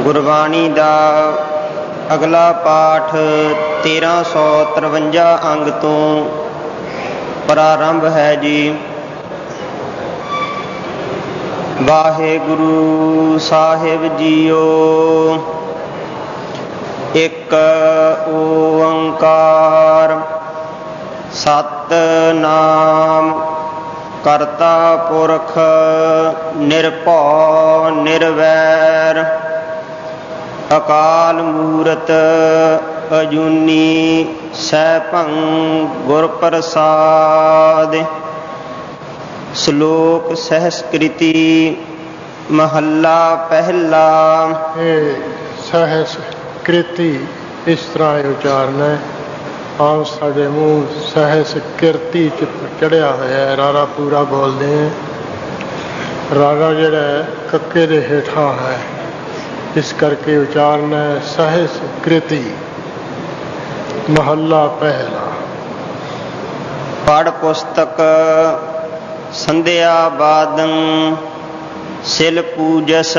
ਗੁਰਬਾਣੀ ਦਾ ਅਗਲਾ ਪਾਠ 1353 ਅੰਗ ਤੋਂ ਪ੍ਰਾਰੰਭ ਹੈ ਜੀ। ਵਾਹਿਗੁਰੂ ਸਾਹਿਬ ਜੀਓ। ਇੱਕ ਓੰਕਾਰ ਸਤਿਨਾਮ ਕਰਤਾ ਪੁਰਖ ਨਿਰਭਉ ਨਿਰਵੈਰ ਅਕਾਲ ਮੂਰਤ ਅਜੂਨੀ ਸੈਭੰ ਗੁਰ ਪ੍ਰਸਾਦਿ। ਸ਼ਲੋਕ ਸਹਿਸਕ੍ਰਿਤੀ ਮਹੱਲਾ ਪਹਿਲਾ। ਸਹਿਸਕ੍ਰਿਤੀ ਇਸ ਤਰ੍ਹਾਂ ਉਚਾਰਨਾ ਹੈ। ਆਮ ਸਾਡੇ ਮੂੰਹ ਸਹਿਸਕ੍ਰਿਤੀ ਚ ਚੜਿਆ ਹੋਇਆ ਹੈ, ਰਾਰਾ ਪੂਰਾ ਬੋਲਦੇ ਹੈ। ਰਾਰਾ ਜਿਹੜਾ ਹੈ ਕੱਕੇ ਦੇ ਹੇਠਾਂ ਹੈ, ਇਸ ਕਰਕੇ ਉਚਾਰਨਾ ਹੈ ਸਹਿਸਕ੍ਰਿਤੀ। ਮਹੱਲਾ ਪਹਿਲਾ। ਪੜ੍ਹ ਪੁਸਤਕ ਸੰਧਿਆ ਬਾਦੰ ਸਿਲ ਪੂਜਸ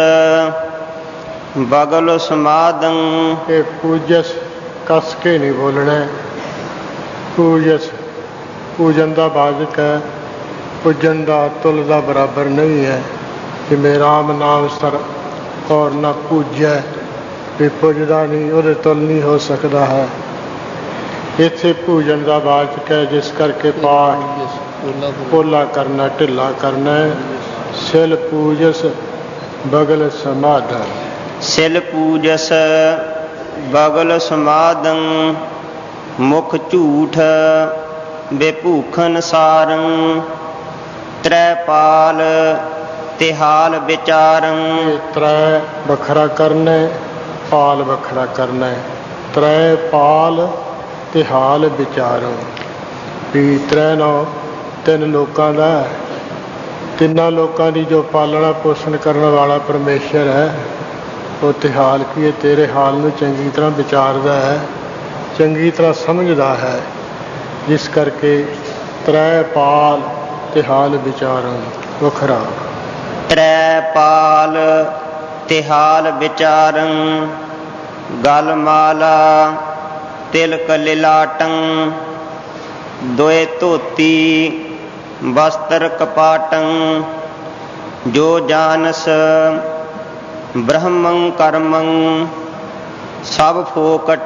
ਬਗਲ ਸਮਾਦੰ। ਇਹ ਪੂਜਸ ਕੱਸ ਕੇ ਨਹੀਂ ਬੋਲਣਾ। ਪੂਜਸ ਪੂਜਨ ਦਾ ਵਾਚਕ ਹੈ, ਪੂਜਨ ਦਾ ਤੁਲ ਦਾ ਬਰਾਬਰ ਨਹੀਂ ਹੈ। ਜਿਵੇਂ ਰਾਮ ਨਾਮ ਸਰ ਔਰ ਨਾ ਪੂਜੈ, ਵੀ ਪੁੱਜਦਾ ਨਹੀਂ, ਉਹਦੇ ਤੁਲ ਨਹੀਂ ਹੋ ਸਕਦਾ ਹੈ। ਇੱਥੇ ਪੂਜਨ ਦਾ ਵਾਚਕ ਹੈ, ਜਿਸ ਕਰਕੇ ਪਾਠ ਪੋਲਾ ਕਰਨਾ, ਢਿੱਲਾ ਕਰਨਾ ਹੈ। ਸਿਲ ਪੂਜਸ ਬਗਲ ਸਮਾਧਨ। ਸਿਲ ਪੂਜਸ ਬਗਲ ਸਮਾਦੰ ਮੁਖ ਝੂਠ ਬੇਭੂਖਨ ਸਾਰੰ ਤ੍ਰੈ ਪਾਲ ਤਿਹਾਲ ਵਿਚਾਰੰ। ਤ੍ਰੈ ਵੱਖਰਾ ਕਰਨਾ, ਪਾਲ ਵੱਖਰਾ ਕਰਨਾ। ਤ੍ਰੈ ਪਾਲ ਤਿਹਾਲ ਵਿਚਾਰੰ, ਵੀ ਤ੍ਰੈ ਨੌ ਤਿੰਨ ਲੋਕਾਂ ਦਾ, ਤਿੰਨਾਂ ਲੋਕਾਂ ਦੀ ਜੋ ਪਾਲਣਾ ਪੋਸ਼ਣ ਕਰਨ ਵਾਲਾ ਪਰਮੇਸ਼ਰ ਹੈ, ਉਹ ਤਿਹਾਲ ਕੀ ਹੈ, ਤੇਰੇ ਹਾਲ ਨੂੰ ਚੰਗੀ ਤਰ੍ਹਾਂ ਵਿਚਾਰਦਾ ਹੈ, ਚੰਗੀ ਤਰ੍ਹਾਂ ਸਮਝਦਾ ਹੈ। ਜਿਸ ਕਰਕੇ ਤ੍ਰੈ ਪਾਲ ਤਿਹਾਲ ਵਿਚਾਰੰ ਵੱਖਰਾ। ਤ੍ਰੈ ਪਾਲ ਤਿਹਾਲ ਵਿਚਾਰੰ ਗਲ ਮਾਲਾ ਤਿਲਕ ਲਿਲਾਟੰ ਦੋਏ ਧੋਤੀ ਵਸਤਰ ਕਪਾਟੰ। ਜੋ ਜਾਨਸ ਬ੍ਰਹਮੰ ਕਰਮੰ ਸਭ ਫੋਕਟ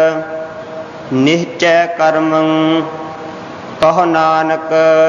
ਨਿਹਚੈ ਕਰਮੰ। ਕਹੋ ਨਾਨਕ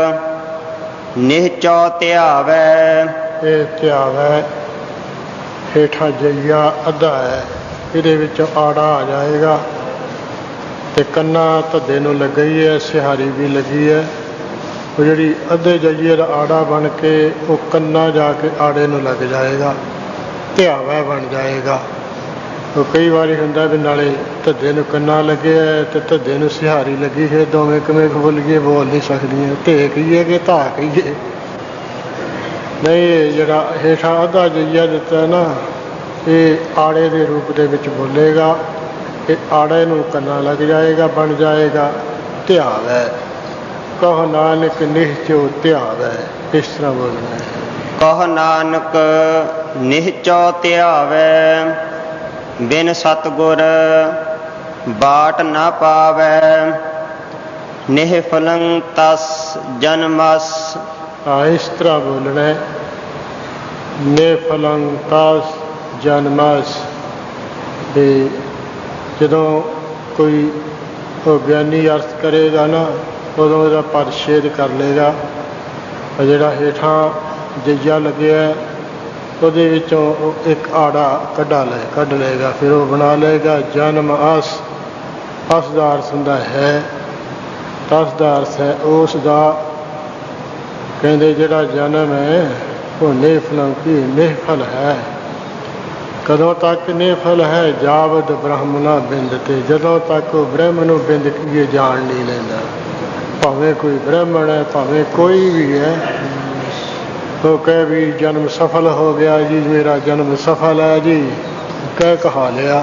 ਨਿਹਚੋ ਧਿਆਵੈ। ਇਹ ਧਿਆਵੈ ਹੇਠਾਂ ਜਈਆ ਅੱਧਾ ਹੈ, ਇਹਦੇ ਵਿੱਚ ਆੜਾ ਆ ਜਾਏਗਾ ਤੇ ਕੰਨਾਂ ਧੱਦੇ ਨੂੰ ਲੱਗੀ ਹੈ, ਸਿਹਾਰੀ ਵੀ ਲੱਗੀ ਹੈ। ਉਹ ਜਿਹੜੀ ਅੱਧੇ ਜਈਏ ਦਾ ਆੜਾ ਬਣ ਕੇ ਉਹ ਕੰਨਾਂ ਜਾ ਕੇ ਆੜੇ ਨੂੰ ਲੱਗ ਜਾਏਗਾ, ਧਿਆਵੈ ਬਣ ਜਾਏਗਾ। ਉਹ ਕਈ ਵਾਰੀ ਹੁੰਦਾ ਵੀ ਨਾਲੇ ਧੱਦੇ ਨੂੰ ਕੰਨਾਂ ਲੱਗਿਆ ਤੇ ਧੱਦੇ ਨੂੰ ਸਿਹਾਰੀ ਲੱਗੀ ਹੈ, ਦੋਵੇਂ ਕਿਵੇਂ ਬੋਲੀਏ, ਬੋਲ ਨਹੀਂ ਸਕਦੀਆਂ। ਧੇ ਕਹੀਏ ਕਿ ਧਾ ਕਹੀਏ? ਨਹੀਂ, ਇਹ ਜਿਹੜਾ ਹੇਠਾਂ ਅੱਧਾ ਜਈਆ ਦਿੱਤਾ ਨਾ, ਇਹ ਆੜੇ ਦੇ ਰੂਪ ਦੇ ਵਿੱਚ ਬੋਲੇਗਾ। ਇਹ ਆੜੇ ਨੂੰ ਕੰਨਾਂ ਲੱਗ ਜਾਏਗਾ, ਬਣ ਜਾਏਗਾ ਧਿਆਵੈ। ਕਹੋ ਨਾਨਕ ਨਿਹਚੋ ਧਿਆਵੈ, ਇਸ ਤਰ੍ਹਾਂ ਬੋਲਣਾ ਹੈ। ਕਹੋ ਨਾਨਕ ਨਿਹਚੋ ਧਿਆਵੈ ਬਿਨ ਸਤਿਗੁਰ ਬਾਟ ਨਾ ਪਾਵੈ। ਨਿਹਫਲੰ ਤਸ ਜਨਮਸ। ਇਸ ਤਰ੍ਹਾਂ ਬੋਲਣਾ ਹੈ। ਨਿਹਫਲੰ ਤਸ ਜਨਮਸ। ਵੀ ਜਦੋਂ ਕੋਈ ਉਹ ਗਿਆਨੀ ਅਰਥ ਕਰੇਗਾ ਨਾ, ਉਦੋਂ ਇਹਦਾ ਪਰਿਛੇਦ ਕਰ ਲਏਗਾ। ਜਿਹੜਾ ਹੇਠਾਂ ਜਈਆ ਲੱਗਿਆ ਉਹਦੇ ਵਿੱਚੋਂ ਇੱਕ ਆੜਾ ਕੱਢ ਲਏਗਾ, ਫਿਰ ਉਹ ਬਣਾ ਲਏਗਾ ਜਨਮ ਅਸ। ਅਸ ਦਾ ਅਰਥ ਹੁੰਦਾ ਹੈ, ਤਸ ਦਾ ਅਰਥ ਹੈ ਉਸ ਦਾ। ਕਹਿੰਦੇ ਜਿਹੜਾ ਜਨਮ ਹੈ ਉਹ ਨਿਹਫਲੰ ਕੀ ਨਿਹਫਲ ਹੈ। ਕਦੋਂ ਤੱਕ ਨਿਹਫਲ ਹੈ? ਜਾਵਦ ਬ੍ਰਹਮ ਨਾ ਬਿੰਦ ਤੇ, ਜਦੋਂ ਤੱਕ ਉਹ ਬ੍ਰਹਮ ਨੂੰ ਬਿੰਦ ਕੀਏ ਜਾਣ ਨਹੀਂ ਲੈਂਦਾ। ਭਾਵੇਂ ਕੋਈ ਬ੍ਰਾਹਮਣ ਹੈ, ਭਾਵੇਂ ਕੋਈ ਵੀ ਹੈ, ਉਹ ਕਹੇ ਵੀ ਜਨਮ ਸਫਲ ਹੋ ਗਿਆ ਜੀ, ਮੇਰਾ ਜਨਮ ਸਫਲ ਹੈ ਜੀ, ਕਹਿ ਕਹਾ ਲਿਆ।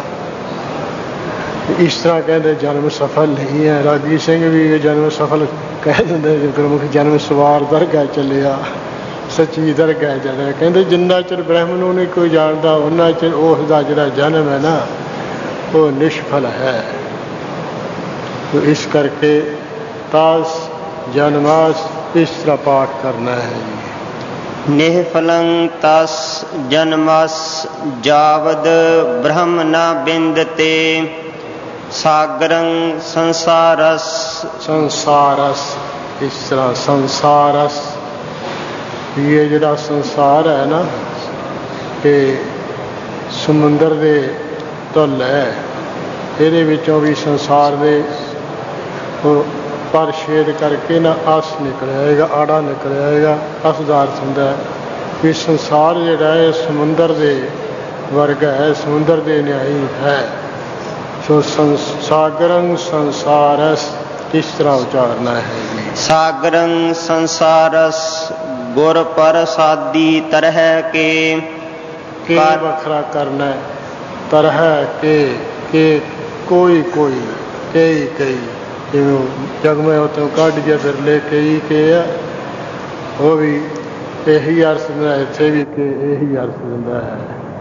ਇਸ ਤਰ੍ਹਾਂ ਕਹਿੰਦੇ ਜਨਮ ਸਫਲ ਨਹੀਂ ਹੈ। ਰਾਗੀ ਸਿੰਘ ਵੀ ਜਨਮ ਸਫਲ ਕਹਿ ਦਿੰਦੇ, ਗੁਰਮੁਖ ਜਨਮ ਸਵਾਰ ਦਰਗਾਹ ਚੱਲਿਆ। ਸੱਚੀ ਦਰਗਾਹ ਜਾਣਾ। ਕਹਿੰਦੇ ਜਿੰਨਾ ਚਿਰ ਬ੍ਰਹਮ ਨੂੰ ਨਹੀਂ ਕੋਈ ਜਾਣਦਾ ਉਹਨਾਂ ਚਿਰ ਉਸ ਦਾ ਜਿਹੜਾ ਜਨਮ ਹੈ ਨਾ ਉਹ ਨਿਸ਼ਫਲ ਹੈ। ਇਸ ਕਰਕੇ ਤਾਸ ਜਨਮਾਸ ਇਸ ਤਰ੍ਹਾਂ ਪਾਠ ਕਰਨਾ ਹੈ ਜੀ। ਨਿਹਫਲੰ ਤਸ ਜਨਮਸ ਜਾਵਦ ਬ੍ਰਹਮ ਨ ਬਿੰਦਤੇ ਸਾਗਰੰ ਸੰਸਾਰਸ। ਸੰਸਾਰਸ ਇਸ ਤਰ੍ਹਾਂ ਸੰਸਾਰਸ ਇਹ ਜਿਹੜਾ ਸੰਸਾਰ ਹੈ ਨਾ ਇਹ ਸਮੁੰਦਰ ਦੇ ਤੁੱਲ ਹੈ। ਇਹਦੇ ਵਿੱਚੋਂ ਵੀ ਸੰਸਾਰ ਦੇ ਉਹ ਪਰ ਛੇਦ ਕਰਕੇ ਨਾ ਅਸ ਨਿਕਲ ਆਏਗਾ, ਆੜਾ ਨਿਕਲ ਆਏਗਾ। ਅਸ ਦਾ ਅਰਥ ਹੁੰਦਾ ਹੈ ਵੀ ਸੰਸਾਰ ਜਿਹੜਾ ਹੈ ਸਮੁੰਦਰ ਦੇ ਵਰਗਾ ਹੈ, ਸਮੁੰਦਰ ਦੇ ਨਿਆਈ ਹੈ। ਸੋ ਸਾਗਰੰ ਸੰਸਾਰਸ ਇਸ ਤਰ੍ਹਾਂ ਉਚਾਰਨਾ ਹੈ ਜੀ। ਸਾਗਰੰ ਸੰਸਾਰਸ ਗੁਰ ਪ੍ਰਸਾਦੀ ਤਰਹਿ ਕੇ ਵੱਖਰਾ ਕਰਨਾ ਹੈ। ਤਰਹਿ ਕੇ ਕੋਈ ਕੋਈ ਕਈ ਕਈ ਜਿਵੇਂ ਜਗਮੇ ਉਤੋਂ ਕੱਢ ਕੇ ਫਿਰ ਲੈ ਕਈ ਕੇ ਆ ਉਹ ਵੀ ਇਹੀ ਅਰਥ ਦਿੰਦਾ, ਇੱਥੇ ਵੀ ਕਿ ਇਹੀ ਅਰਥ ਦਿੰਦਾ ਹੈ।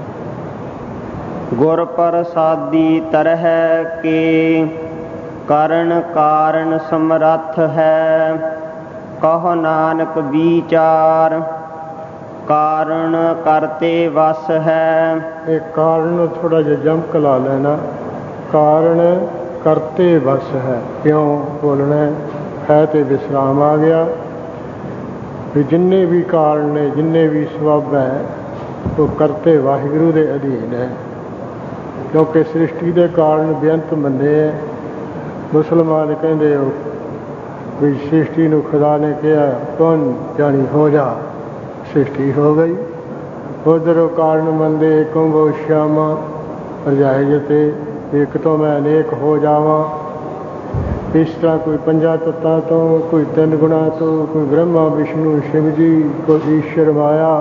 ਗੁਰ ਪ੍ਰਸਾਦੀ ਤਰਹਿ ਕੇ ਕਰਨ ਕਾਰਨ ਸਮਰੱਥ ਹੈ ਕਹੋ ਨਾਨਕ ਵਿਚਾਰ ਕਾਰਨ ਕਰਤੇ ਵਸ ਹੈ। ਇਹ ਕਾਰਨ ਨੂੰ ਥੋੜਾ ਜਿਹਾ ਜਮਕ ਲਾ ਲੈਣਾ। ਕਾਰਨ ਕਰਤੇ ਵਸ ਹੈ ਕਿਉਂ ਬੋਲਣਾ ਹੈ ਤੇ ਵਿਸਰਾਮ ਆ ਗਿਆ ਵੀ ਜਿੰਨੇ ਵੀ ਕਾਰਨ ਨੇ ਜਿੰਨੇ ਵੀ ਸਬੱਬ ਹੈ ਉਹ ਕਰਤੇ ਵਾਹਿਗੁਰੂ ਦੇ ਅਧੀਨ ਹੈ। ਕਿਉਂਕਿ ਸ੍ਰਿਸ਼ਟੀ ਦੇ ਕਾਰਨ ਬੇਅੰਤ ਮੰਨੇ ਹੈ। ਮੁਸਲਮਾਨ ਕਹਿੰਦੇ ਹੋ ਵੀ ਸ੍ਰਿਸ਼ਟੀ ਨੂੰ ਖੁਦਾ ਨੇ ਕਿਹਾ ਕੌਣ ਜਾਣੀ ਹੋ ਜਾ, ਸ੍ਰਿਸ਼ਟੀ ਹੋ ਗਈ। ਉਧਰ ਉਹ ਕਾਰਨ ਮੰਨਦੇ ਏਕੋ ਗੋ ਸ਼ਿਆਮਾ ਰਜਾਏ ਜਤੇ ਇੱਕ ਤੋਂ ਮੈਂ ਅਨੇਕ ਹੋ ਜਾਵਾਂ। ਇਸ ਤਰ੍ਹਾਂ ਕੋਈ ਪੰਜਾਂ ਤੱਤਾਂ ਤੋਂ, ਕੋਈ ਤਿੰਨ ਗੁਣਾਂ ਤੋਂ, ਕੋਈ ਬ੍ਰਹਮਾ ਵਿਸ਼ਨੂੰ ਸ਼ਿਵ ਜੀ, ਕੋਈ ਈਸ਼ਰ ਮਾਇਆ,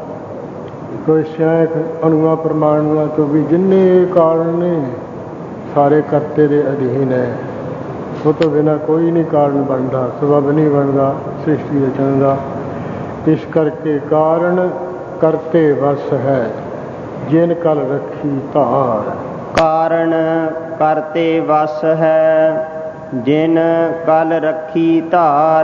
ਕੋਈ ਸਿਆਖ ਅਣੂਆਂ ਪ੍ਰਮਾਣੂਆਂ ਤੋਂ ਵੀ ਜਿੰਨੇ ਕਾਰਨ ਨੇ ਸਾਰੇ ਕਰਤੇ ਦੇ ਅਧੀਨ ਹੈ। ਉਹ ਤੋਂ ਬਿਨਾਂ ਕੋਈ ਨਹੀਂ ਕਾਰਨ ਬਣਦਾ, ਸਬੱਬ ਨਹੀਂ ਬਣਦਾ ਸ੍ਰਿਸ਼ਟੀ ਰਚਣ ਦਾ। ਇਸ ਕਰਕੇ ਕਾਰਨ ਕਰਤੇ ਵਸ ਹੈ ਜਿਨ ਕਲ ਰੱਖੀ ਧਾਰ। ਕਾਰਨ ਕਰਤੇ ਵਸ ਹੈ ਜਿਨ ਕਲ ਰੱਖੀ ਧਾਰ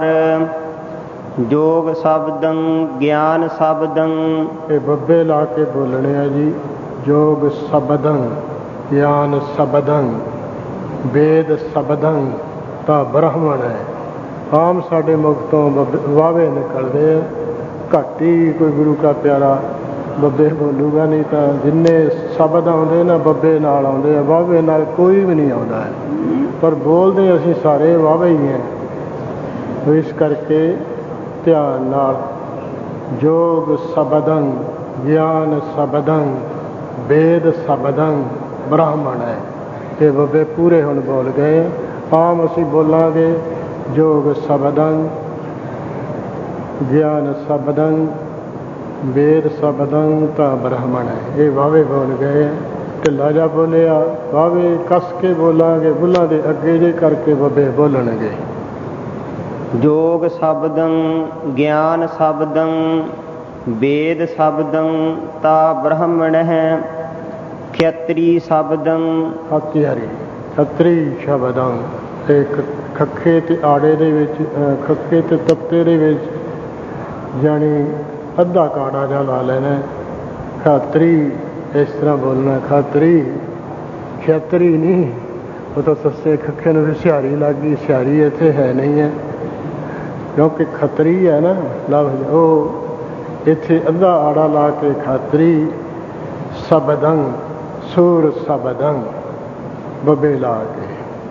ਜੋਗ ਸ਼ਬਦੰ ਗਿਆਨ ਸ਼ਬਦੰ। ਇਹ ਬੱਬੇ ਲਾ ਕੇ ਬੋਲਣੇ ਆ ਜੀ। ਜੋਗ ਸ਼ਬਦੰ ਗਿਆਨ ਸ਼ਬਦੰ ਵੇਦ ਸ਼ਬਦੰ ਤਾਂ ਬ੍ਰਾਹਮਣ ਹੈ। ਆਮ ਸਾਡੇ ਮੁਖ ਤੋਂ ਵਾਵੇ ਨਿਕਲਦੇ ਆ, ਘੱਟ ਹੀ ਕੋਈ ਗੁਰੂ ਕਾ ਪਿਆਰਾ ਬੱਬੇ ਬੋਲੂਗਾ, ਨਹੀਂ ਤਾਂ ਜਿੰਨੇ ਸ਼ਬਦ ਆਉਂਦੇ ਨਾ ਬੱਬੇ ਨਾਲ ਆਉਂਦੇ ਆ, ਵਾਵੇ ਨਾਲ ਕੋਈ ਵੀ ਨਹੀਂ ਆਉਂਦਾ ਹੈ। ਪਰ ਬੋਲਦੇ ਅਸੀਂ ਸਾਰੇ ਵਾਵੇ ਹੀ ਹੈ। ਇਸ ਕਰਕੇ ਧਿਆਨ ਨਾਲ ਜੋਗ ਸ਼ਬਦੰ ਗਿਆਨ ਸ਼ਬਦੰ ਵੇਦ ਸ਼ਬਦੰ ਬ੍ਰਾਹਮਣ ਹੈ। ਇਹ ਬੱਬੇ ਪੂਰੇ ਹੁਣ ਬੋਲ ਗਏ। ਆਮ ਅਸੀਂ ਬੋਲਾਂਗੇ ਜੋਗ ਸ਼ਬਦੰ ਗਿਆਨ ਸ਼ਬਦੰ ਵੇਦ ਸ਼ਬਦੰ ਤਾਂ ਬ੍ਰਾਹਮਣ ਹੈ। ਇਹ ਵਾਵੇ ਬੋਲ ਗਏ। ਢਿੱਲਾ ਜਾ ਬੋਲਿਆ ਵਾਵੇ ਕੱਸ ਕੇ ਬੋਲਾਂਗੇ, ਬੁੱਲਾਂ ਦੇ ਅੱਗੇ ਜੇ ਕਰਕੇ ਬੱਬੇ ਬੋਲਣਗੇ। ਜੋਗ ਸ਼ਬਦੰ ਗਿਆਨ ਸ਼ਬਦੰ ਵੇਦ ਸ਼ਬਦੰ ਤਾ ਬ੍ਰਾਹਮਣ ਹੈ ਖੇਤਰੀ ਸ਼ਬਦੰ। ਖਤਿਆਰੀ ਖਤਰੀ ਸ਼ਬਦੰ ਤੇ ਖੱਖੇ ਤੇ ਆੜੇ ਦੇ ਵਿੱਚ, ਖੱਖੇ ਤੇ ਤੱਤੇ ਦੇ ਵਿੱਚ ਜਾਣੀ ਅੱਧਾ ਕਾੜਾ ਜਿਹਾ ਲਾ ਲੈਣਾ। ਖਾਤਰੀ ਇਸ ਤਰ੍ਹਾਂ ਬੋਲਣਾ, ਖਾਤਰੀ ਖੇਤਰੀ ਨਹੀਂ। ਉਹ ਤਾਂ ਸੱਸੇ ਖੱਖੇ ਨੂੰ ਹੁਸ਼ਿਆਰੀ ਲੱਗ ਗਈ, ਹੁਸ਼ਿਆਰੀ ਇੱਥੇ ਹੈ ਨਹੀਂ ਹੈ ਕਿਉਂਕਿ ਖੱਤਰੀ ਹੈ ਨਾ ਲਫ਼ਜ਼। ਉਹ ਇੱਥੇ ਅੱਧਾ ਆੜਾ ਲਾ ਕੇ ਖਾਤਰੀ ਸ਼ਬਦੰ ਸੂਰ ਸ਼ਬਦੰ ਬੱਬੇ ਲਾ ਕੇ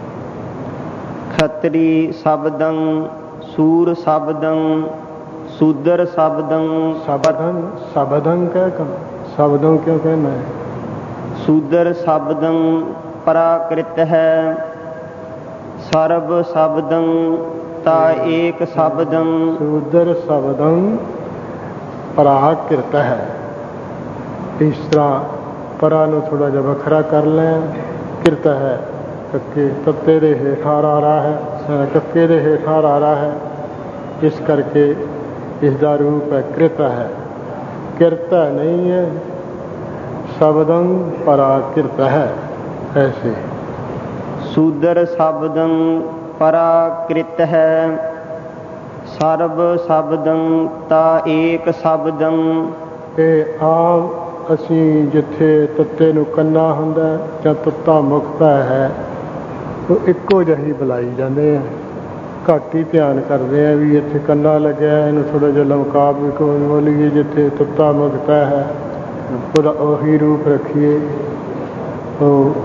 ਖੱਤਰੀ ਸ਼ਬਦੰ ਸੂਰ ਸ਼ਬਦੰ ਸ਼ੂਦਰ ਸ਼ਬਦੰ। ਸ਼ਬਦੰ ਸ਼ਬਦੰ ਕਹਿ ਕਰ, ਸ਼ਬਦੰ ਕਿਉਂ ਕਹਿਣਾ ਹੈ? ਸ਼ੂਦਰ ਸ਼ਬਦੰ ਪ੍ਰਾਕ੍ਰਿਤ ਹੈ ਸਰਬ ਸ਼ਬਦੰ ਤਾ ਏਕ ਸ਼ਬਦੰ। ਸ਼ੂਦਰ ਸ਼ਬਦੰ ਪ੍ਰਾਕ੍ਰਿਤ ਹੈ। ਇਸ ਤਰ੍ਹਾਂ ਪਰਾ ਨੂੰ ਥੋੜਾ ਜਿਹਾ ਵੱਖਰਾ ਕਰ ਲੈ। ਕਿਰਤ ਹੈ ਕੱਕੇ ਤੱਤੇ ਦੇ ਹੇਠਾਂ ਰਾਰਾ ਹੈ, ਕੱਕੇ ਦੇ ਹੇਠਾਂ ਰਾਰਾ ਹੈ। ਇਸ ਕਰਕੇ इसका रूप है कृत है, किरत नहीं है। शब्दं पराकृत है ऐसे। शूद्र शब्दं पराकृत है, सर्व शब्दं ता एक शब्दं। ਇਹ ਆਮ ਅਸੀਂ ਜਿੱਥੇ ਤੱਤੇ ਨੂੰ ਕੰਨਾ ਹੁੰਦਾ ਜਾਂ ਤੱਤਾ ਮੁਕਤਾ ਹੈ ਉਹ ਇੱਕੋ ਜਿਹੀ ਬੁਲਾਈ ਜਾਂਦੇ ਆ। ਘੱਟ ਹੀ ਧਿਆਨ ਕਰਦੇ ਆ ਵੀ ਇੱਥੇ ਕੰਨਾ ਲੱਗਿਆ, ਇਹਨੂੰ ਥੋੜ੍ਹਾ ਜਿਹਾ ਲਮਕਾ ਵੀ ਬੋਲੀਏ। ਜਿੱਥੇ ਤੱਤਾ ਮੁਕਤਾ ਹੈ ਉਹਦਾ ਉਹੀ ਰੂਪ ਰੱਖੀਏ। ਉਹ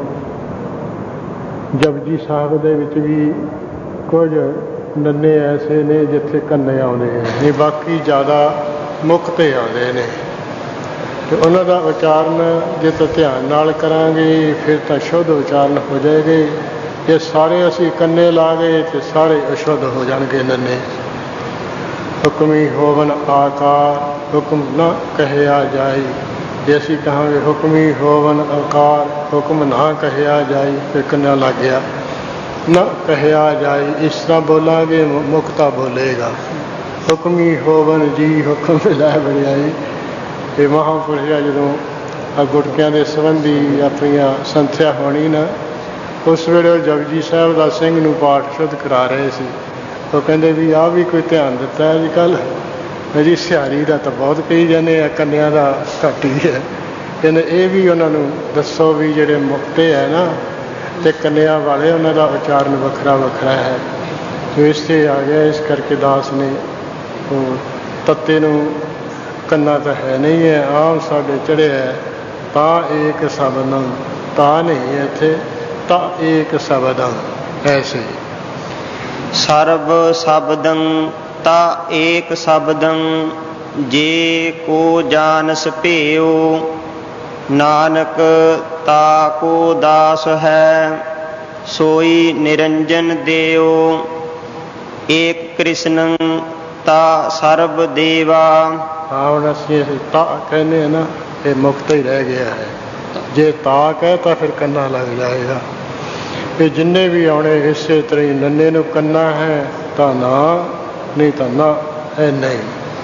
ਜਪਜੀ ਸਾਹਿਬ ਦੇ ਵਿੱਚ ਵੀ ਕੁਝ ਨੰਨੇ ਐਸੇ ਨੇ ਜਿੱਥੇ ਕੰਨੇ ਆਉਂਦੇ ਆ, ਨਹੀਂ ਬਾਕੀ ਜ਼ਿਆਦਾ ਮੁਕਤੇ ਆਉਂਦੇ ਨੇ। ਅਤੇ ਉਹਨਾਂ ਦਾ ਉਚਾਰਨ ਜੇ ਤਾਂ ਧਿਆਨ ਨਾਲ ਕਰਾਂਗੇ ਫਿਰ ਤਾਂ ਸ਼ੁੱਧ ਉਚਾਰਨ ਹੋ ਜਾਏਗੇ। ਜੇ ਸਾਰੇ ਅਸੀਂ ਕੰਨੇ ਲਾ ਗਏ ਤਾਂ ਸਾਰੇ ਅਸ਼ੁੱਧ ਹੋ ਜਾਣਗੇ ਨੰਨੇ। ਹੁਕਮੀ ਹੋਵਨ ਆਕਾਰ ਹੁਕਮ ਨਾ ਕਹਿਆ ਜਾਏ। ਜੇ ਅਸੀਂ ਕਹਾਂਗੇ ਹੁਕਮੀ ਹੋਵਨ ਆਕਾਰ ਹੁਕਮ ਨਾ ਕਹਿਆ ਜਾਏ ਫਿਰ ਕੰਨਾ ਲੱਗ ਗਿਆ। ਨਾ ਕਹਿਆ ਜਾਏ ਇਸ ਤਰ੍ਹਾਂ ਬੋਲਾਂਗੇ ਮੁਕਤਾ ਬੋਲੇਗਾ। ਹੁਕਮੀ ਹੋਵਨ ਜੀ ਹੁਕਮ ਲੈ ਬੜਿਆਈ। ਅਤੇ ਮਹਾਂਪੁਰਸ਼ ਜਦੋਂ ਆ ਗੁਟਕਿਆਂ ਦੇ ਸੰਬੰਧੀ ਆਪਣੀਆਂ ਸੰਥਿਆ ਹੋਣੀ ਨਾ, ਉਸ ਵੇਲੇ ਉਹ ਜਪਜੀ ਸਾਹਿਬ ਦਾ ਸਿੰਘ ਨੂੰ ਪਾਠ ਸ਼ੁੱਧ ਕਰਾ ਰਹੇ ਸੀ। ਉਹ ਕਹਿੰਦੇ ਵੀ ਆਹ ਵੀ ਕੋਈ ਧਿਆਨ ਦਿੱਤਾ ਅੱਜ ਕੱਲ੍ਹ ਜੀ। ਸਿਹਾਰੀ ਦਾ ਤਾਂ ਬਹੁਤ ਕਹੀ ਜਾਂਦੇ ਆ, ਕੰਨਿਆਂ ਦਾ ਘੱਟ ਹੀ ਹੈ। ਕਹਿੰਦੇ ਇਹ ਵੀ ਉਹਨਾਂ ਨੂੰ ਦੱਸੋ ਵੀ ਜਿਹੜੇ ਮੁਕਤੇ ਹੈ ਨਾ ਅਤੇ ਕੰਨਿਆਂ ਵਾਲੇ ਉਹਨਾਂ ਦਾ ਉਚਾਰਨ ਵੱਖਰਾ ਵੱਖਰਾ ਹੈ। ਜੋ ਇਸ 'ਤੇ ਆ ਗਿਆ, ਇਸ ਕਰਕੇ ਦਾਸ ਨੇ ਉਹ ਤੱਤੇ ਨੂੰ ਕੰਨਾ ਤਾਂ ਹੈ ਨਹੀਂ ਹੈ, ਆਮ ਸਾਡੇ ਚੜ੍ਹਿਆ ਤਾਂ ਏਕ ਸ਼ਬਦੰ, ਤਾਂ ਨਹੀਂ ਹੈ ਇੱਥੇ, ਤਾਂ ਏਕ ਸ਼ਬਦੰ ਐਸੇ। सर्व शब्दं ता एक शब्दं, जे को जानस भेयो। नानक ताको दास है, सोई निरंजन देओ। एक कृष्णं ता सर्व देवा। ਹਾਂ ਹੁਣ ਅਸੀਂ ਤਾ ਕਹਿੰਦੇ ਹਾਂ ਨਾ, ਇਹ ਮੁਕਤ ਹੀ ਰਹਿ ਗਿਆ ਹੈ। ਜੇ ਤਾ ਕਹਿ ਤਾਂ ਫਿਰ ਕੰਨਾ ਲੱਗ ਜਾਏਗਾ। ਇਹ ਜਿੰਨੇ ਵੀ ਆਉਣੇ ਇਸੇ ਤਰ੍ਹਾਂ ਹੀ ਨੰਨੇ ਨੂੰ ਕੰਨਾ ਹੈ ਤਾਂ ਨਾ, ਨਹੀਂ ਤਾਂ ਨਾ ਹੈ ਨਹੀਂ।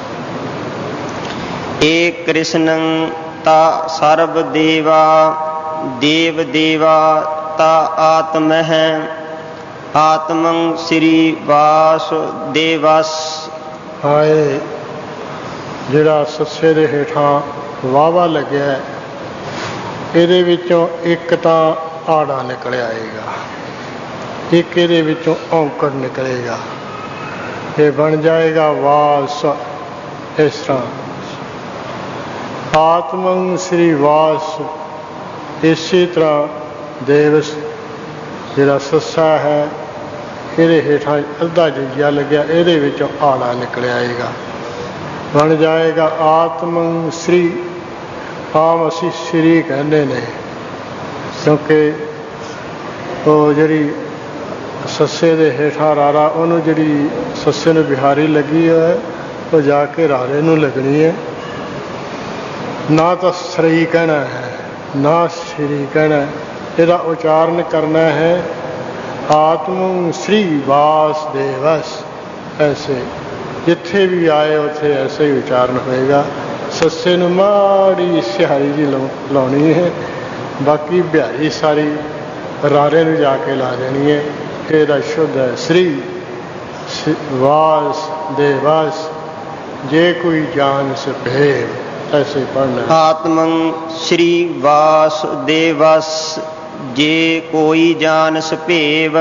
ਏਕ ਕ੍ਰਿਸ਼ਨੰ ਤਾ ਸਰਬ ਦੇਵਾ। ਦੇਵ ਦੇਵਾ ਤਾ ਆਤਮ ਹੈ, ਆਤਮੰ ਸ੍ਰੀ ਵਾਸ ਦੇਵਸ। ਹਾਏ ਜਿਹੜਾ ਸੱਸੇ ਦੇ ਹੇਠਾਂ ਵਾਹਵਾ ਲੱਗਿਆ ਇਹਦੇ ਵਿੱਚੋਂ ਇੱਕ ਤਾਂ ਆੜਾ ਨਿਕਲ ਆਏਗਾ, ਇੱਕ ਇਹਦੇ ਵਿੱਚੋਂ ਔਂਕੜ ਨਿਕਲੇਗਾ, ਇਹ ਬਣ ਜਾਏਗਾ ਵਾਸ। ਇਸ ਤਰ੍ਹਾਂ ਆਤਮੰ ਸ੍ਰੀ ਵਾਸ। ਇਸੇ ਤਰ੍ਹਾਂ ਦੇਵਸ ਜਿਹੜਾ ਸੱਸਾ ਹੈ ਇਹਦੇ ਹੇਠਾਂ ਅੱਧਾ ਜੰਗਿਆ ਲੱਗਿਆ, ਇਹਦੇ ਵਿੱਚੋਂ ਆੜਾ ਨਿਕਲ ਆਏਗਾ, ਬਣ ਜਾਏਗਾ ਆਤਮੰ ਸ੍ਰੀ। ਆਮ ਅਸੀਂ ਸ੍ਰੀ ਕਹਿੰਦੇ ਨੇ ਕਿਉਂਕਿ ਉਹ ਜਿਹੜੀ ਸੱਸੇ ਦੇ ਹੇਠਾਂ ਰਾਰਾ, ਉਹਨੂੰ ਜਿਹੜੀ ਸੱਸੇ ਨੂੰ ਬਿਹਾਰੀ ਲੱਗੀ ਹੈ ਉਹ ਜਾ ਕੇ ਰਾਰੇ ਨੂੰ ਲੱਗਣੀ ਹੈ। ਨਾ ਤਾਂ ਸ੍ਰੀ ਕਹਿਣਾ ਹੈ ਨਾ ਸ੍ਰੀ ਕਹਿਣਾ, ਇਹਦਾ ਉਚਾਰਨ ਕਰਨਾ ਹੈ ਆਤਮ ਸ੍ਰੀ ਵਾਸਦੇਵਸ। ਐਸੇ ਜਿੱਥੇ ਵੀ ਆਏ ਉੱਥੇ ਐਸੇ ਹੀ ਉਚਾਰਨ ਹੋਏਗਾ। ਸੱਸੇ ਨੂੰ ਮਾੜੀ ਸਿਹਾਰੀ ਜੀ ਲਾਉਣੀ ਹੈ, ਬਾਕੀ ਬਿਹਾਰੀ ਸਾਰੀ ਰਾਰੇ ਨੂੰ ਜਾ ਕੇ ਲਾ ਦੇਣੀ ਹੈ। ਇਹਦਾ ਸ਼ੁੱਧ ਹੈ ਸ੍ਰੀ ਵਾਸ ਦੇਵਸ। ਜੇ ਕੋਈ ਜਾਨ ਸਭੇਵ ਐਸੇ ਪੜ੍ਹਨਾ। ਆਤਮੰ ਸ੍ਰੀ ਵਾਸ ਦੇਵਸ, ਜੇ ਕੋਈ ਜਾਨ ਸਭੇਵ।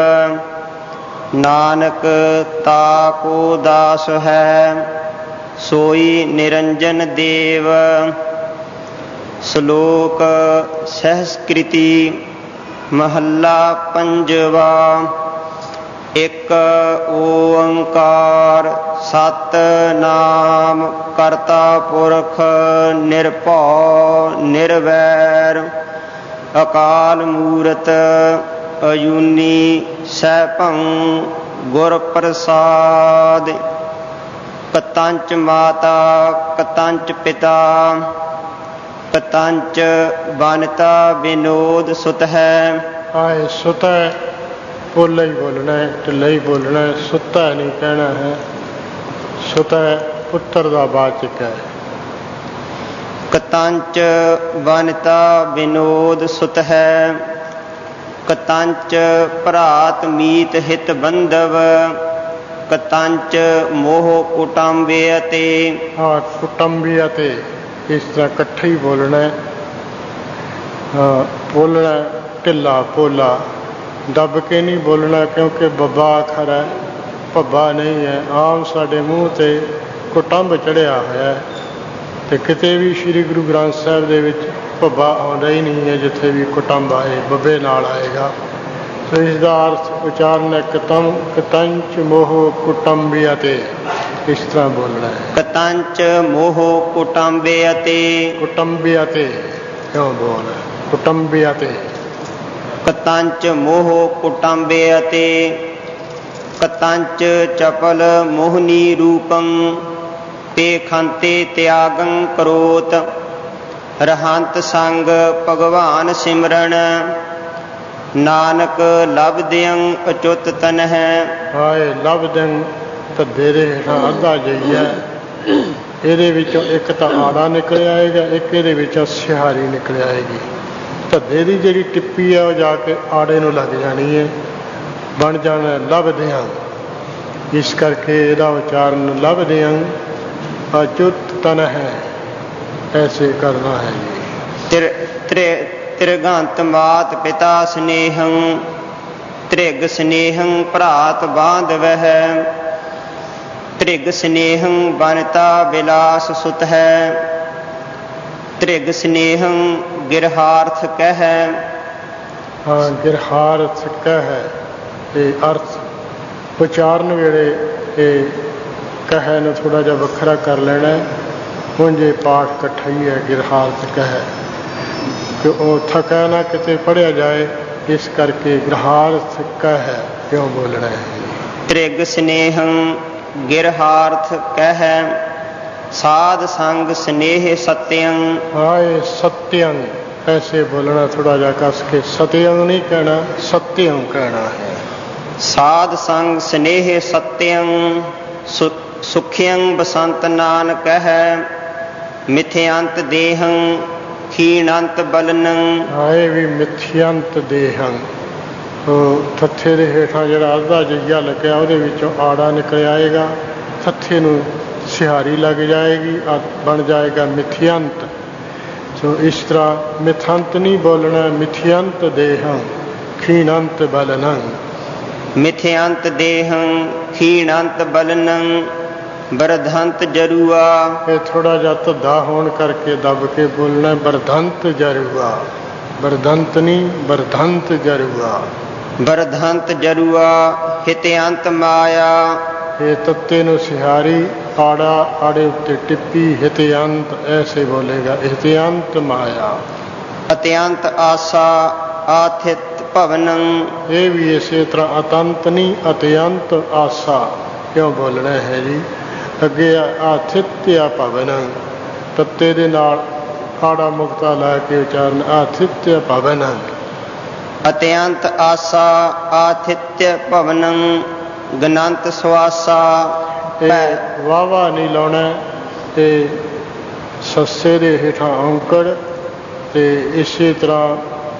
ਨਾਨਕ ਤਾਕੋ ਦਾਸ ਹੈ, ਸੋਈ ਨਿਰੰਜਨ ਦੇਵ। ਸ਼ਲੋਕ ਸਹਿਸਕ੍ਰਿਤੀ ਮਹੱਲਾ ਪੰਜਵਾ। ਇੱਕ ਓੰਕਾਰ ਸਤਿਨਾਮ ਕਰਤਾ ਪੁਰਖ ਨਿਰਭਉ ਨਿਰਵੈਰ। ਅਕਾਲ ਮੂਰਤ ਅਜੂਨੀ ਸੈਭੰ ਗੁਰ ਪ੍ਰਸਾਦ। ਕਤੰਚ ਮਾਤਾ ਕਤੰਚ ਪਿਤਾ, ਕਤੰਚ ਬਨਤਾ ਵਿਨੋਦ ਸੁਤ ਹੈ। ਆਏ ਸੁਤ ਹੈ ਪੋਲਾ ਹੀ ਬੋਲਣਾ ਹੈ, ਢਿੱਲਾ ਹੀ ਬੋਲਣਾ ਹੈ, ਸੁੱਤਾ ਨਹੀਂ ਕਹਿਣਾ ਹੈ। ਸੁਤ ਹੈ ਪੁੱਤਰ ਦਾ ਵਾਚਕ ਹੈ। ਕਤੰਚ ਵਨਿਤਾ ਵਿਨੋਦ ਸੁਤ ਹੈ, ਕਤੰਚ ਭਰਾਤ ਮੀਤ ਹਿਤ ਬੰਧਵ, ਕਤੰਚ ਮੋਹ ਕੁਟੰਬੇ ਅਤੇ। ਕੁਟੰਬੀ ਅਤੇ ਇਸ ਤਰ੍ਹਾਂ ਇਕੱਠੇ ਹੀ ਬੋਲਣਾ, ਬੋਲਣਾ ਢਿੱਲਾ ਪੋਲਾ, ਦੱਬ ਕੇ ਨਹੀਂ ਬੋਲਣਾ, ਕਿਉਂਕਿ ਬੱਬਾ ਅੱਖਰ ਹੈ, ਭੱਬਾ ਨਹੀਂ ਹੈ। ਆਮ ਸਾਡੇ ਮੂੰਹ 'ਤੇ ਕੁਟੰਬ ਚੜ੍ਹਿਆ ਹੋਇਆ ਅਤੇ ਕਿਤੇ ਵੀ ਸ਼੍ਰੀ ਗੁਰੂ ਗ੍ਰੰਥ ਸਾਹਿਬ ਦੇ ਵਿੱਚ ਭੱਬਾ ਆਉਂਦਾ ਹੀ ਨਹੀਂ ਹੈ। ਜਿੱਥੇ ਵੀ ਕੁਟੰਬ ਆਏ ਬੱਬੇ ਨਾਲ ਆਏਗਾ। ਸੋ ਇਸ ਦਾ ਅਰਥ ਉਚਾਰਨ ਹੈ ਕਤੰਚ ਮੋਹ ਕੁਟੰਬੀ ਅਤੇ, ਇਸ ਤਰ੍ਹਾਂ ਬੋਲਣਾ ਹੈ। ਕਤੰਚ ਮੋਹ ਕੁਟੰਬੇ ਅਤੇ। ਕੁਟੰਬੀ ਅਤੇ ਕਿਉਂ ਬੋਲਣਾ, ਕੁਟੰਬੀ ਅਤੇ। ਕਤੰਚ ਮੋਹ ਕੁਟੰਬੇ ਅਤੇ, ਕਤੰਚ ਚਪਲ ਮੋਹਨੀ ਰੂਪੰ, ਤੇ ਖੰਤੇ ਤਿਆਗੰ ਕਰੋਤ, ਰਹੰਤ ਸੰਗ ਭਗਵਾਨ ਸਿਮਰਨ, ਨਾਨਕ ਲਭਦਿਅੰ ਅਚੁੱਤ ਤਨਹਿ। ਹਾਏ ਲਭਦਿਅੰ ਧੱਦੇ ਦੇ ਹੇਠਾਂ ਅੱਧਾ ਜਈ ਹੈ। ਇਹਦੇ ਵਿੱਚੋਂ ਇੱਕ ਤਾਂ ਆੜਾ ਨਿਕਲ ਆਏਗਾ, ਇੱਕ ਇਹਦੇ ਵਿੱਚੋਂ ਸਿਹਾਰੀ ਨਿਕਲ ਆਏਗੀ। ਧੱਦੇ ਦੀ ਜਿਹੜੀ ਟਿੱਪੀ ਹੈ ਉਹ ਜਾ ਕੇ ਆੜੇ ਨੂੰ ਲੱਗ ਜਾਣੀ ਹੈ, ਬਣ ਜਾਣਾ ਲਭਦਿਆਂ। ਇਸ ਕਰਕੇ ਇਹਦਾ ਉਚਾਰਨ ਲਭਦਿਆਂ ਅਚੁੱਤ ਤਨਹਿ ਐਸੇ ਕਰਨਾ ਹੈ ਜੀ। ਤ੍ਰਿਗੰਤ ਮਾਤ ਪਿਤਾ ਸਨੇਹੰ, ਤ੍ਰਿਗ ਸਨੇਹੰ ਭਰਾਤ ਬਾਂਧਵਹਿ, ਤ੍ਰਿਗ ਸਨੇਹੰ ਵਨਿਤਾ ਬਿਲਾਸ ਸੁਤ ਹੈ, ਤ੍ਰਿਗ ਸਨੇਹੰ ਗਿਰਹਾਰਥ ਕਹਿ। ਹਾਂ, ਗਿਰਹਾਰਥ ਕਹਿ ਇਹ ਅਰਥ ਉਚਾਰਨ ਵੇਲੇ ਇਹ ਕਹਿ ਨੂੰ ਥੋੜ੍ਹਾ ਜਿਹਾ ਵੱਖਰਾ ਕਰ ਲੈਣਾ। ਉਂਝ ਇਹ ਪਾਠ ਇਕੱਠਾ ਹੀ ਹੈ, ਗਿਰਹਾਰਥ ਕਹਿ, ਕਿ ਉਹ ਥਕਾ ਨਾ ਕਿਤੇ ਪੜ੍ਹਿਆ ਜਾਏ, ਇਸ ਕਰਕੇ ਗਿਰਹਾਰਥ ਕਹਿ ਕਿਉਂ ਬੋਲਣਾ ਹੈ। ਤ੍ਰਿਗ ਸਨੇਹੰ ਗਿਰਹਾਰਥ ਕਹਿ, ਸਾਧ ਸੰਗ ਸਨੇਹ ਸਤਿਅੰ। ਹਾਏ ਸਤਿਅੰ ਐਸੇ ਬੋਲਣਾ, ਥੋੜ੍ਹਾ ਜਿਹਾ ਕੱਸ ਕੇ, ਸਤਿਅੰ ਨਹੀਂ ਕਹਿਣਾ, ਸਤਿਅੰ ਕਹਿਣਾ ਹੈ। ਸਾਧ ਸੰਗ ਸਨੇਹ ਸਤਿਅੰ, ਸੁਖਿਅੰ ਬਸੰਤ ਨਾਨਕ ਹੈ, ਮਿਥਿਅੰਤ ਦੇਹੰ ਖੀਣੰਤ ਬਲਨੰ। ਹਾਏ ਵੀ ਮਿਥਿਅੰਤ ਦੇਹੰ, ਉਹ ਥੱਥੇ ਦੇ ਹੇਠਾਂ ਜਿਹੜਾ ਅੱਧਾ ਜਈਆ ਲੱਗਿਆ ਉਹਦੇ ਵਿੱਚੋਂ ਆੜਾ ਨਿਕਲ ਆਏਗਾ, ਥੱਥੇ ਨੂੰ ਸਿਹਾਰੀ ਲੱਗ ਜਾਏਗੀ, ਬਣ ਜਾਏਗਾ ਮਿਥਿਅੰਤ। ਸੋ ਇਸ ਤਰ੍ਹਾਂ ਮਿਥੰਤ ਨਹੀਂ ਬੋਲਣਾ, ਮਿਥਿਅੰਤ ਦੇਹੰ ਖੀਣੰਤ ਬਲਨੰ। ਮਿਥਿਅੰਤ ਦੇਹੰ ਖੀਣੰਤ ਬਲਨੰ, ਬਰਧੰਤ ਜਰੂਆ। ਇਹ ਥੋੜ੍ਹਾ ਜਿਹਾ ਧੱਦਾ ਹੋਣ ਕਰਕੇ ਦੱਬ ਕੇ ਬੋਲਣਾ, ਬਰਧੰਤ ਜਰੂਆ, ਬਰਧੰਤ ਨਹੀਂ ਬਰਧੰਤ ਜਰੂਆ। ਬਰਧੰਤ ਜਰੂਆ ਹਿਤਿਅੰਤ ਮਾਇਆ। ਇਹ ਤੱਤੇ ਨੂੰ ਸਿਹਾਰੀ, ਆੜਾ ਆੜੇ ਉੱਤੇ ਟਿੱਪੀ, ਹਿਤਿਅੰਤ ਐਸੇ ਬੋਲੇਗਾ, ਹਿਤਿਅੰਤ ਮਾਇਆ। ਅਤਿਅੰਤ ਆਸਾ ਆਥਿਤ ਭਵਨੰ। ਇਹ ਵੀ ਇਸੇ ਤਰ੍ਹਾਂ ਅਤੰਤ ਨਹੀਂ ਅਤਿਅੰਤ ਆਸਾ ਕਿਉਂ ਬੋਲਣਾ ਹੈ ਜੀ। ਅੱਗੇ ਆਥਿਤਿਆ ਭਵਨੰ, ਤੱਤੇ ਦੇ ਨਾਲ ਆੜਾ ਮੁਕਤਾ ਲਾ ਕੇ ਉਚਾਰਨ ਆਥਿਤਿਆ ਭਵਨੰ। ਅਤਿਅੰਤ ਆਸਾ ਆਥਿਤਿਆ ਭਵਨੰ, ਗਨੰਤ ਸੁਆਸਾ। ਵਾਹਵਾ ਨਹੀਂ ਲਾਉਣਾ, ਤੇ ਸੱਸੇ ਦੇ ਹੇਠਾਂ ਔਂਕੜ, ਤੇ ਇਸੇ ਤਰ੍ਹਾਂ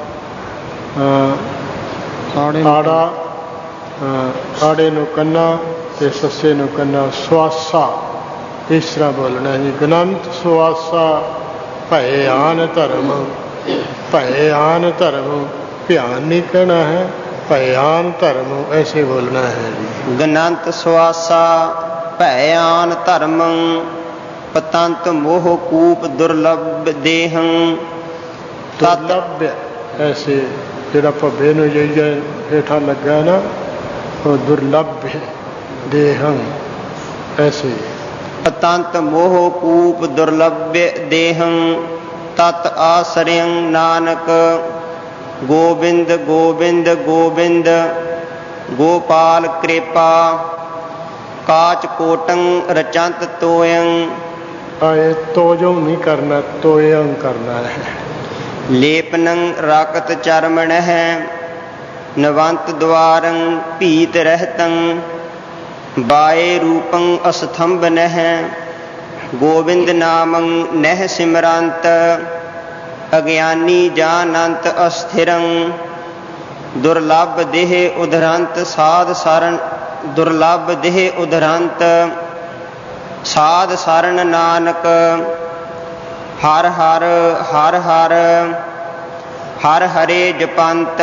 ਆੜਾ ਆੜੇ ਨੂੰ ਕੰਨਾ ਤੇ ਸੱਸੇ ਨੂੰ ਕੰਨਾ, ਸੁਆਸਾ ਇਸ ਤਰ੍ਹਾਂ ਬੋਲਣਾ ਜੀ। ਗਨੰਤ ਸੁਆਸਾ ਭਏ ਆਨ ਧਰਮ, ਭਏ ਆਨ ਧਰਮ, ਧਿਆਨ ਨਹੀਂ ਕਹਿਣਾ ਹੈ, ਭਏ ਆਨ ਧਰਮ ਐਸੇ ਬੋਲਣਾ ਹੈ ਜੀ। ਗਨੰਤ ਸੁਆਸਾ ਭੈ ਆਨ ਧਰਮ, ਪਤੰਤ ਮੋਹ ਕੂਪ ਦੁਰਲਭ ਦੇਹੰ। ਦੁਰਲਭ ਐਸੇ ਜਿਹੜਾ ਭੱਬੇ ਨੂੰ ਜਈਆ ਹੇਠਾਂ ਲੱਗਾ ਨਾ, ਉਹ ਦੁਰਲਭ ਦੇਹੰ ਐਸੇ। ਪਤੰਤ ਮੋਹ ਕੂਪ ਦੁਰਲਭ ਦੇਹੰ, ਤਤ ਆਸਰਿਅੰ ਨਾਨਕ। ਗੋਬਿੰਦ ਗੋਬਿੰਦ ਗੋਬਿੰਦ, ਗੋਪਾਲ ਕਿਰਪਾ, ਕਾਚ ਕੋਟੰ ਰਚੰਤ ਤੋਯੰ। ਆਏ ਤੋਜੋਂ ਨਹੀਂ ਕਰਨਾ, ਤੋਯੰ ਕਰਨਾ ਹੈ। ਲੇਪਨੰ ਰਾਕਤ ਚਰਮਣ ਹੈ, ਨਵੰਤ ਦਵਾਰੰ ਭੀਤ ਰਹਿਤੰ, ਬਾਏ ਰੂਪੰ ਅਸਥੰਭਨ ਹੈ, ਗੋਬਿੰਦ ਨਾਮੰ ਨਹਿ ਸਿਮਰੰਤ ਅਗਿਆਨੀ ਜਾਨੰਤ ਅਸਥਿਰੰ ਦੁਰਲਭ ਦੇਹ ਉਧਰੰਤ ਸਾਧ ਸਰਣ ਦੁਰਲਭ ਦੇਹ ਉਧਰੰਤ ਸਾਧ ਸਰਣ ਨਾਨਕ ਹਰ ਹਰ ਹਰ ਹਰ ਹਰ ਹਰੇ ਜਪੰਤ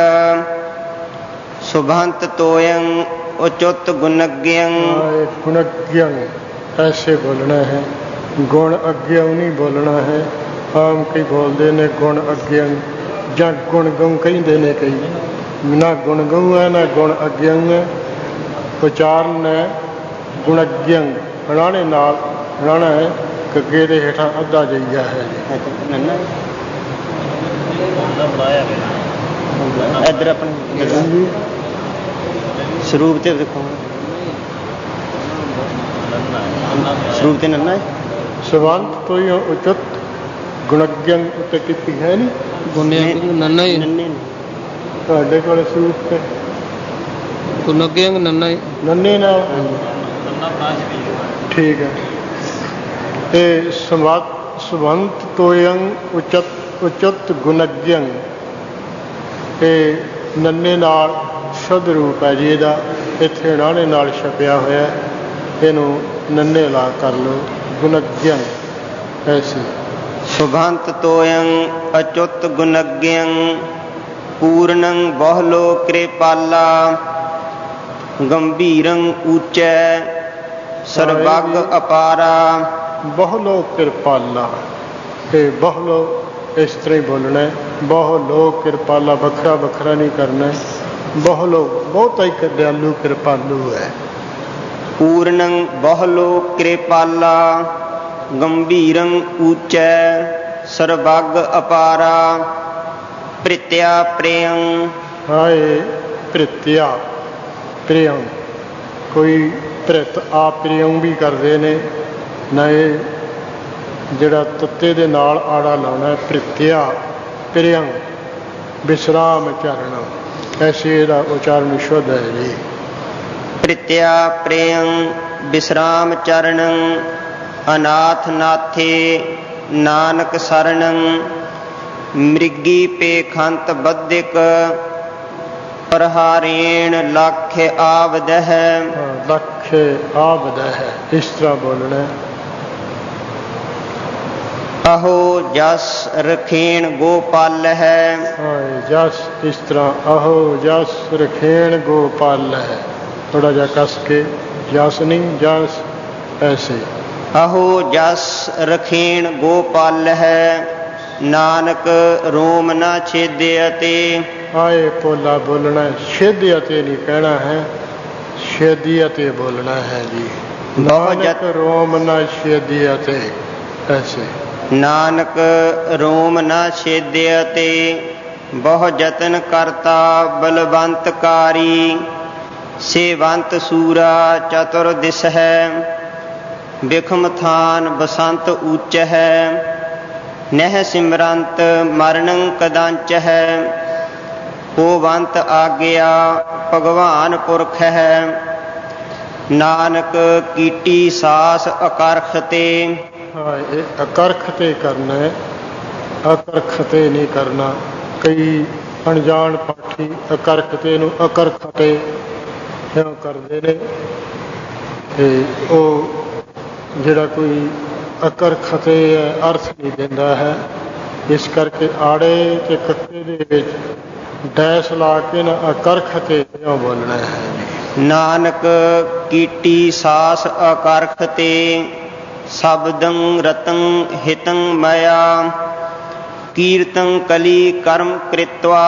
ਸੁਭੰਤ ਤੋਯੰ उचुत गुणज्ञं गुणज्ञं ऐसे बोलना है, गुण अज्ञं नहीं बोलना है। आम कई बोलते ने गुण अज्ञं या गुण गऊ कहते ने कई ना गुण गऊ है ना गुण अज्ञं है। उचारण है गुणज्ञं हणाने नाल हणाना है कगे दे हेठा अद्धा जाइया है इधर अपने ਸਰੂਪ ਤੇ ਦੇਖੋ ਸਰੂਪ ਤੇ ਨੰਨਾ ਹੈ ਸਵੰਤ ਤੋਂ ਹੀ ਉਚਿਤ ਗੁਣਗਨ ਉੱਤੇ ਕੀਤੀ ਹੈ ਨਹੀਂ ਗੁਣੇ ਨੰਨਾ ਹੀ ਨੰਨੇ ਤੁਹਾਡੇ ਕੋਲ ਸਰੂਪ ਤੇ ਗੁਣਗਨ ਨੰਨਾ ਹੀ ਨੰਨੇ ਨਾਲ ਠੀਕ ਹੈ। ਤੇ ਸਵੰਤ ਤੋਯੰ ਉਚਿਤ ਗੁਣਗਨ ਤੇ ਨੰਨੇ ਨਾਲ ਸ਼ੁੱਧ ਰੂਪ ਹੈ ਜੀ ਇਹਦਾ। ਇੱਥੇ ਨਾਣੇ ਨਾਲ ਛਪਿਆ ਹੋਇਆ, ਇਹਨੂੰ ਨੰਨੇ ਲਾ ਕਰ ਲਓ ਗੁਣਗਨ ਐਸੀ। ਸੁਭੰਤ ਤੋਯੰ ਅਚੁੱਤ ਗੁਣਗਨ ਪੂਰਨੰ ਬਹੁਲੋ ਕਿਰਪਾਲਾ ਗੰਭੀਰੰ ਊਚੈ ਸਰਬੱਗ ਅਪਾਰਾ। ਬਹੁਲੋ ਕਿਰਪਾਲਾ ਤੇ ਬਹੁਲੋ ਇਸ ਤਰ੍ਹਾਂ ਹੀ ਬੋਲਣਾ। ਬਹੁਲੋ ਕਿਰਪਾਲਾ ਵੱਖਰਾ ਵੱਖਰਾ ਨਹੀਂ ਕਰਨਾ। ਬਹੁਲੋ ਬਹੁਤਾ ਹੀ ਦਿਆਲੂ ਕਿਰਪਾਲੂ ਹੈ। ਪੂਰਨੰ ਬਹੁਲੋ ਕਿਰਪਾਲਾ ਗੰਭੀਰੰ ਊਚੈ ਸਰਬੱਗ ਅਪਾਰਾ। ਪ੍ਰਿਤਿਆ ਪ੍ਰੇਯੰ ਹਾਏ ਪ੍ਰਿਤਿਆ ਪ੍ਰੇਯੰ ਕੋਈ ਪ੍ਰਿਤ ਆ ਪ੍ਰੇਯੰ ਵੀ ਕਰਦੇ ਨੇ ਨਾ। ਇਹ ਜਿਹੜਾ ਤੱਤੇ ਦੇ ਨਾਲ ਆੜਾ ਲਾਉਣਾ ਪ੍ਰਿਤਿਆ ਪ੍ਰੇਯੰ ਵਿਸ਼ਰਾਮ ਚਰਨ ਐਸੇ ਇਹਦਾ ਉਚਾਰਨ ਸ਼ੁੱਧ ਹੈ ਜੀ। ਪ੍ਰਿਤਿਆ ਪ੍ਰੇਯੰ ਵਿਸ਼ਰਾਮ ਚਰਣੰ ਅਨਾਥ ਨਾਥੇ ਨਾਨਕ ਸਰਣੰ ਮ੍ਰਿਗੀ ਪੇਖੰਤ ਬੱਧਿਕ ਪ੍ਰਹਾਰੇਣ ਲੱਖ ਆਵਦਹਿ। ਲੱਖ ਆਵਦਹਿ ਇਸ ਤਰ੍ਹਾਂ ਬੋਲਣਾ। ਅਹੋ ਜਸ ਰਖੇਣ ਗੋਪਾਲ ਹੈ। ਜਸ ਇਸ ਤਰ੍ਹਾਂ ਅਹੋ ਜਸ ਰਖੇਣ ਗੋਪਾਲ ਹੈ। ਥੋੜਾ ਜਿਹਾ ਕਸ ਕੇ ਜਸ ਨਹੀਂ ਜਸ ਐਸੇ। ਅਹੋ ਜਸ ਰਖੇਣ ਗੋਪਾਲ ਹੈ ਨਾਨਕ ਰੋਮ ਨਾ ਛੇਦਿਆ ਤੇ। ਆਏ ਪੋਲਾ ਬੋਲਣਾ ਛੇਦਿਆ ਤੇ ਨਹੀਂ ਕਹਿਣਾ ਹੈ, ਛੇਦਿਆ ਤੇ ਬੋਲਣਾ ਹੈ ਜੀ। ਨਾਨਕ ਰੋਮ ਨਾ ਛੇਦਿਆ ਤੇ ਐਸੇ। ਨਾਨਕ ਰੋਮ ਨਾ ਛੇਦਿਆ ਤੇ ਬਹੁ ਯਤਨ ਕਰਤਾ ਬਲਵੰਤਕਾਰੀ। ਸੇਵੰਤ ਸੂਰਾ ਚਤੁਰ ਦਿਸ ਹੈ ਬਿਖਮ ਥਾਨ ਬਸੰਤ ਊਚ ਹੈ। ਨਹਿ ਸਿਮਰੰਤ ਮਰਣੰ ਕਦਾਂਚ ਹੈ ਹੋਵੰਤ ਆਗਿਆ ਭਗਵਾਨ ਪੁਰਖ ਹੈ। ਨਾਨਕ ਕੀਟੀ ਸਾਸ ਅਕਰਖ ਤੇ। ਇਹ ਅਕਰਖ ਤੇ ਕਰਨਾ ਹੈ, ਅਕਰਖ ਤੇ ਨਹੀਂ ਕਰਨਾ। ਕਈ ਅਣਜਾਣ ਪਾਠੀ ਅਕਰਖ ਤੇ ਨੂੰ ਅਕਰਖ ਤੇ ਕਿਉਂ ਕਰਦੇ ਨੇ। ਤੇ ਉਹ ਜਿਹੜਾ ਕੋਈ ਅਕਰਖ ਤੇ ਅਰਥ ਨਹੀਂ ਦਿੰਦਾ ਹੈ। ਇਸ ਕਰਕੇ ਆੜੇ ਤੇ ਕੱਕੇ ਦੇ ਵਿੱਚ ਡੈਸ਼ ਲਾ ਕੇ ਨਾ ਅਕਰਖ ਤੇ ਕਿਉਂ ਬੋਲਣਾ ਹੈ। ਨਾਨਕ ਕੀਟੀ ਸਾਸ ਅਕਰਖ ਤੇ ਸ਼ਬਦੰ ਰਤੰ ਹਿਤੰ ਮਇਆ। ਕੀਰਤੰ ਕਲੀ ਕਰਮ ਕ੍ਰਿਤਵਾ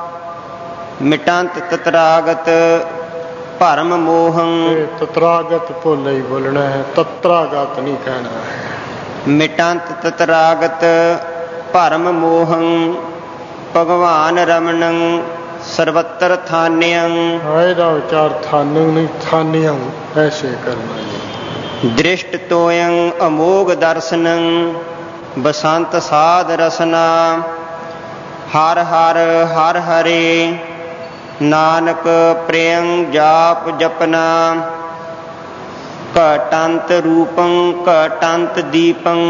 ਮਿਟੰਤ ਤਤਰਾਗਤ ਭਰਮ ਮੋਹੰ। ਤਤਰਾਗਤ ਭੁੱਲ ਹੀ ਬੋਲਣਾ ਹੈ, ਤਤਰਾਗਤ ਨਹੀਂ ਕਹਿਣਾ ਹੈ। ਮਿਟੰਤ ਤਤਰਾਗਤ ਭਰਮ ਮੋਹੰ ਭਗਵਾਨ ਰਮਣੰ ਸਰਵਤਰ ਥਾਨਿਅੰ। ਇਹਦਾ ਉਚਾਰ ਥਾਨੰ ਨਹੀਂ ਥਾਨਿਅੰ ਐਸੇ ਕਰਨਾ ਜੀ। ਦ੍ਰਿਸ਼ਟ ਤੋਯੰ ਅਮੋਘ ਦਰਸ਼ਨੰ ਬਸੰਤ ਸਾਧ ਰਸਨਾ। ਹਰ ਹਰ ਹਰ ਹਰੇ ਨਾਨਕ ਪ੍ਰੇਯੰ ਜਾਪ ਜਪਨਾ। ਘਟੰਤ ਰੂਪੰ ਘਟੰਤ ਦੀਪੰ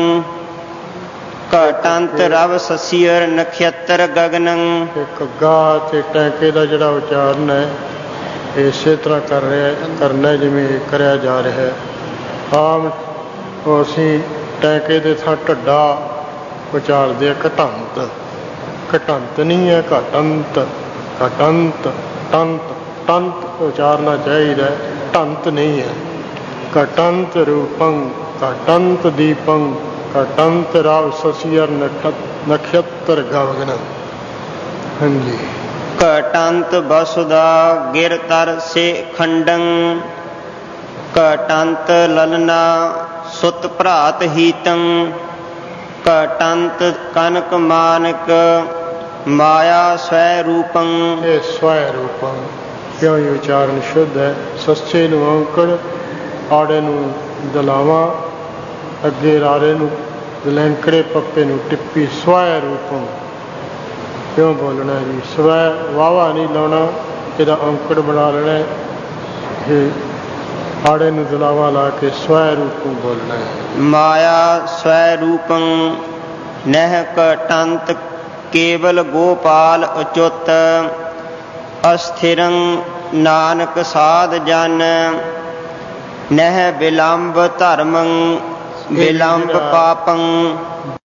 ਘਟੰਤ ਰਵ ਸਸਿਅਰ ਨਖਯਤਰ ਗਗਨੰ। ਤੇ ਘੱਗਾ ਤੇ ਟੈਂਕੇ ਦਾ ਜਿਹੜਾ ਉਚਾਰਨ ਹੈ ਇਸੇ ਤਰ੍ਹਾਂ ਕਰਨਾ ਜਿਵੇਂ ਕਰਿਆ ਜਾ ਰਿਹਾ ਹੈ। ਆਮ ਅਸੀਂ ਟੈਂਕੇ ਦੇ ਥਾਂ ਢੱਡਾ ਉਚਾਰਦੇ ਆ, ਘਟੰਤ। ਘਟੰਤ ਨਹੀਂ ਹੈ, ਘਟੰਤ। ਘਟੰਤ ਟੰਤ ਟੰਤ ਉਚਾਰਨਾ ਚਾਹੀਦਾ, ਢੰਤ ਨਹੀਂ ਹੈ। ਘਟੰਤ ਰੂਪੰ ਘਟੰਤ ਦੀਪੰ ਘਟੰਤ ਰਵ ਸਸਿਅਰ ਨਖਯਤਰ ਗਗਨੰ। ਹਾਂਜੀ। ਘਟੰਤ ਬਸੁਦਾ ਗਿਰ ਤਰ ਸੇ ਖੰਡੰ ਘਟੰਤ ਲਲਨਾ ਸੁਤ ਭਰਾਤ ਹੀਤੰ ਘਟੰਤ ਕਨਕ ਮਾਨਕ ਮਾਇਆ ਸਵੈ ਰੂਪੰ। ਇਹ ਸਵੈ ਰੂਪੰ ਕਿਉਂ ਇਹ ਉਚਾਰਨ ਸ਼ੁੱਧ ਹੈ। ਸੱਸੇ ਨੂੰ ਔਂਕੜ, ਆੜੇ ਨੂੰ ਦਲਾਵਾਂ, ਅੱਗੇ ਰਾਰੇ ਨੂੰ ਦਲੈਂਕੜੇ, ਪੱਪੇ ਨੂੰ ਟਿੱਪੀ। ਸਵੈ ਰੂਪੰ ਕਿਉਂ ਬੋਲਣਾ ਜੀ? ਸਵੈ ਵਾਵਾ ਨਹੀਂ ਲਾਉਣਾ, ਇਹਦਾ ਔਂਕੜ ਬਣਾ ਲੈਣਾ। ਇਹ ਆੜੇ ਨੂੰ ਦਲਾਵਾਂ ਲਾ ਕੇ ਸਵੈ ਰੂਪੰ ਬੋਲਣਾ ਹੈ। ਮਾਇਆ ਸਵੈ ਰੂਪੰ ਨਹਿ ਘਟੰਤ ਕੇਵਲ ਗੋਪਾਲ ਅਚੁੱਤ ਅਸਥਿਰੰ ਨਾਨਕ ਸਾਧ ਜਨ ਨਹਿ ਬਿਲੰਬ ਧਰਮੰ ਬਿਲੰਬ ਪਾਪੰ।